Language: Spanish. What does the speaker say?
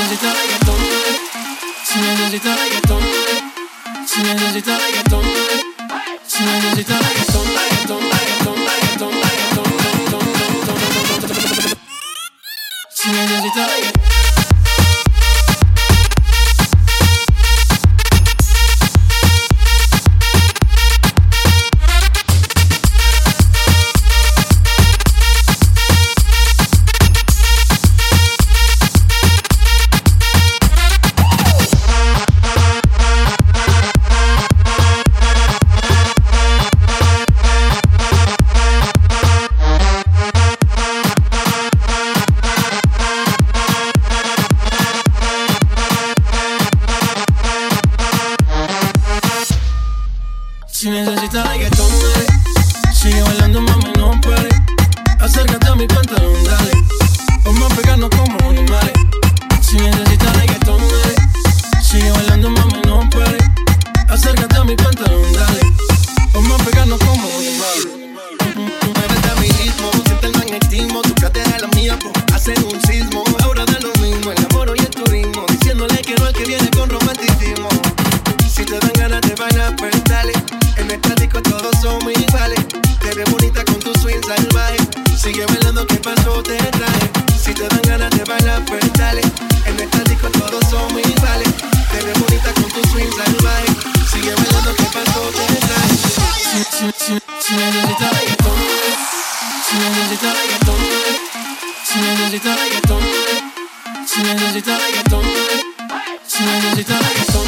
necesita reggaetón, si necesita reggaetón, si necesita reggaetón, si necesita reggaetón, reggaetón, reggaetón, reggaetón, reggaetón, si necesita reggaetón. Si necesitas reggaetón, dale. Sigue bailando, mami, no pare. Acércate a mi pantalón, dale. Vamos a pegarnos como animales. Si necesitas reggaetón, dale. Sigue bailando, mami, no pare. Acércate a mi pantalón, dale. Vamos a pegarnos como animales. Muévete a mi ritmo, siente el magnetismo. Tu cadera es la mía, pues hacen un sismo. Ahora da lo mismo, el amor y el turismo. Diciéndole que no al que viene con romanticismo. Si te dan ganas de bailar, pues dale. En el estático todos somos iguales. Te ves bonita con tu swing salvaje. Sigue bailando, ¿qué pasó? Te traje. Si te dan ganas de bailar, pues dale. En el estático todos somos iguales. Te ves bonita con tu swing salvaje. Sigue bailando, ¿qué pasó? Te traje. Si necesitas reggaetón, si necesitas reggaetón, si necesitas reggaetón, si necesitas reggaetón, si necesitas reggaetón.